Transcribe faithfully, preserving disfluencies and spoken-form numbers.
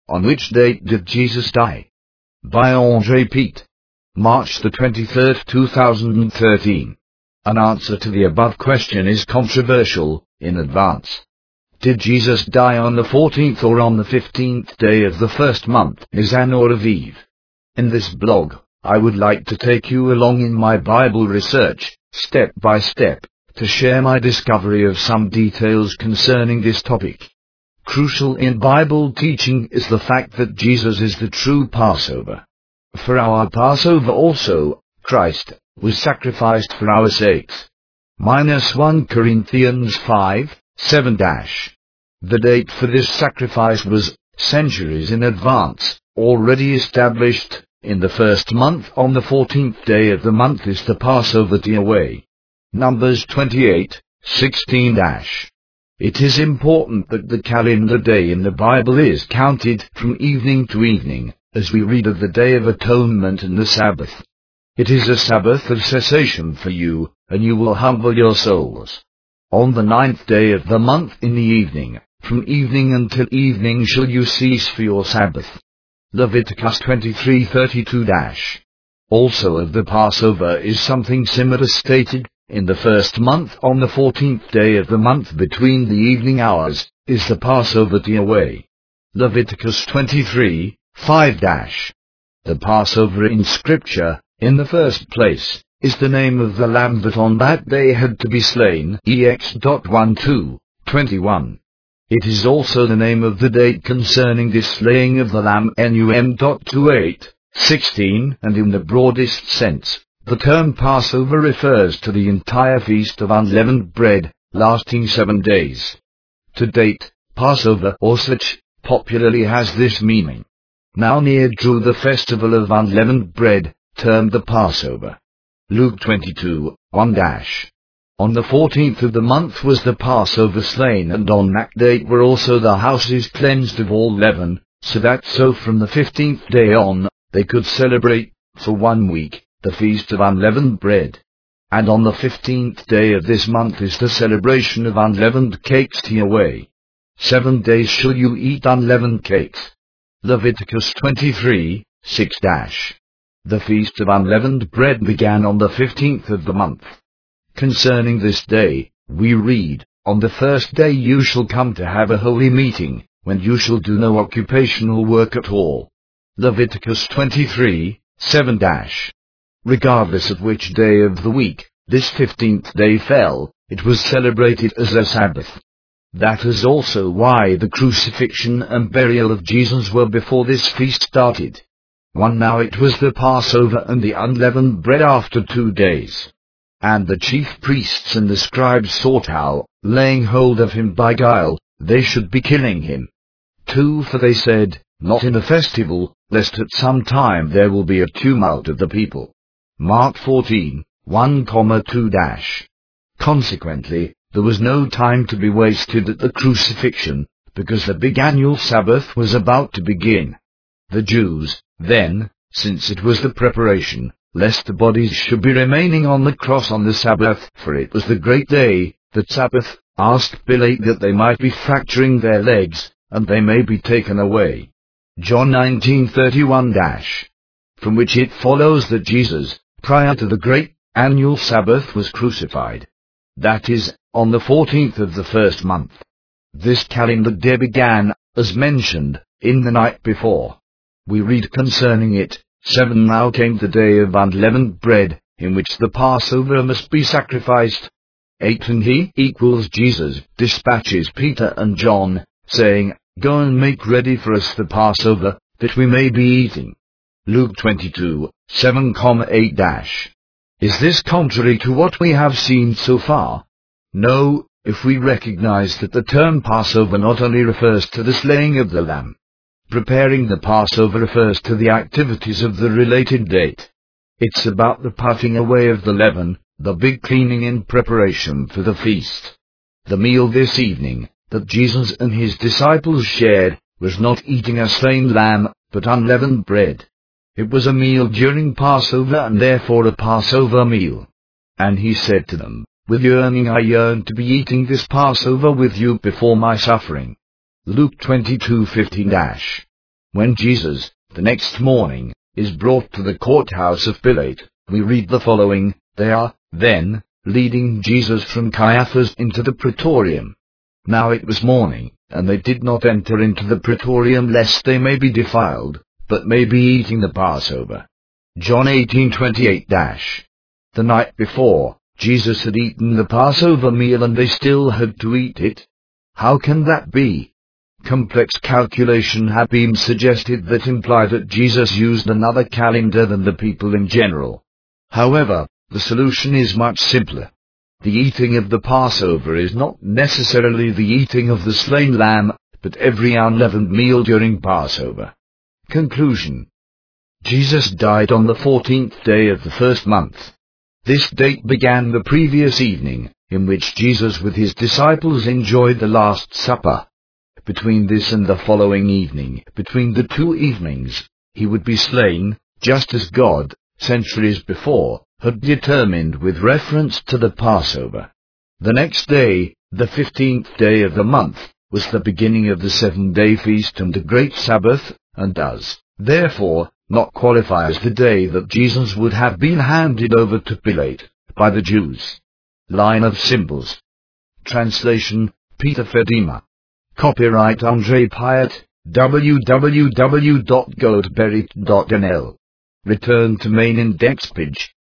On which date did Jesus die? By Andre Pete. March the twenty-third, two thousand thirteen. An answer to the above question is controversial in advance. Did Jesus die on the fourteenth or on the fifteenth day of the first month, Nisan or Aviv? In this blog, I would like to take you along in my Bible research, step by step, to share my discovery of some details concerning this topic. Crucial in Bible teaching is the fact that Jesus is the true Passover. For our Passover also, Christ was sacrificed for our sakes. Minus First Corinthians five, seven. The date for this sacrifice was centuries in advance, already established. In the first month on the fourteenth day of the month is the Passover Yahweh. Numbers twenty-eight, sixteen. It is important that the calendar day in the Bible is counted from evening to evening, as we read of the Day of Atonement and the Sabbath. It is a Sabbath of cessation for you, and you will humble your souls. On the ninth day of the month in the evening, from evening until evening shall you cease for your Sabbath. Leviticus twenty-three, thirty-two. Also of the Passover is something similar stated. In the first month on the fourteenth day of the month between the evening hours, is the Passover Yahweh. Leviticus twenty-three, five. The Passover in Scripture, in the first place, is the name of the lamb that on that day had to be slain, Ex. one two, twenty-one. It is also the name of the date concerning this slaying of the lamb, Num. twenty-eight, sixteen, and in the broadest sense, the term Passover refers to the entire feast of unleavened bread, lasting seven days. To date, Passover or such, popularly has this meaning. Now near drew the festival of unleavened bread, termed the Passover. Luke twenty-two, one. On the fourteenth of the month was the Passover slain, and on that date were also the houses cleansed of all leaven, so that so from the fifteenth day on, they could celebrate, for one week, the feast of unleavened bread. And on the fifteenth day of this month is the celebration of unleavened cakes Yahweh. Seven days shall you eat unleavened cakes. Leviticus twenty-three, six. The feast of unleavened bread began on the fifteenth of the month. Concerning this day, we read, On the first day you shall come to have a holy meeting, when you shall do no occupational work at all. Leviticus twenty-three, seven. Regardless of which day of the week this fifteenth day fell, it was celebrated as a Sabbath. That is also why the crucifixion and burial of Jesus were before this feast started. One Now it was the Passover and the unleavened bread after two days. And the chief priests and the scribes sought how, laying hold of him by guile, they should be killing him. Two For they said, Not in a festival, lest at some time there will be a tumult of the people. Mark fourteen, one, two. Consequently, there was no time to be wasted at the crucifixion, because the big annual Sabbath was about to begin. The Jews, then, since it was the preparation, lest the bodies should be remaining on the cross on the Sabbath, for it was the great day, the Sabbath, asked Pilate that they might be fracturing their legs, and they may be taken away. John nineteen, thirty-one. From which it follows that Jesus, prior to the great annual Sabbath, was crucified. That is, on the fourteenth of the first month. This calendar day began, as mentioned, in the night before. We read concerning it, seven Now came the day of unleavened bread, in which the Passover must be sacrificed. eight And he equals Jesus dispatches Peter and John, saying, Go and make ready for us the Passover, that we may be eating. Luke twenty-two, seven, eight. Is this contrary to what we have seen so far? No, if we recognize that the term Passover not only refers to the slaying of the lamb. Preparing the Passover refers to the activities of the related date. It's about the putting away of the leaven, the big cleaning in preparation for the feast. The meal this evening, that Jesus and his disciples shared, was not eating a slain lamb, but unleavened bread. It was a meal during Passover and therefore a Passover meal. And he said to them, With yearning I yearn to be eating this Passover with you before my suffering. Luke twenty-two, fifteen. When Jesus, the next morning, is brought to the courthouse of Pilate, we read the following: "They are, then, leading Jesus from Caiaphas into the praetorium. Now it was morning, and they did not enter into the praetorium lest they may be defiled, but may be eating the Passover." John eighteen twenty-eight. The night before, Jesus had eaten the Passover meal and they still had to eat it. How can that be? Complex calculation had been suggested that imply that Jesus used another calendar than the people in general. However, the solution is much simpler. The eating of the Passover is not necessarily the eating of the slain lamb, but every unleavened meal during Passover. Conclusion. Jesus died on the fourteenth day of the first month. This date began the previous evening, in which Jesus with his disciples enjoyed the Last Supper. Between this and the following evening, between the two evenings, he would be slain, just as God, centuries before, had determined with reference to the Passover. The next day, the fifteenth day of the month, was the beginning of the seven-day feast and the great Sabbath, and does, therefore, not qualify as the day that Jesus would have been handed over to Pilate by the Jews. Line of symbols. Translation, Peter Fedima. Copyright André Pyatt, w w w dot goldberry dot n l. Return to main index page.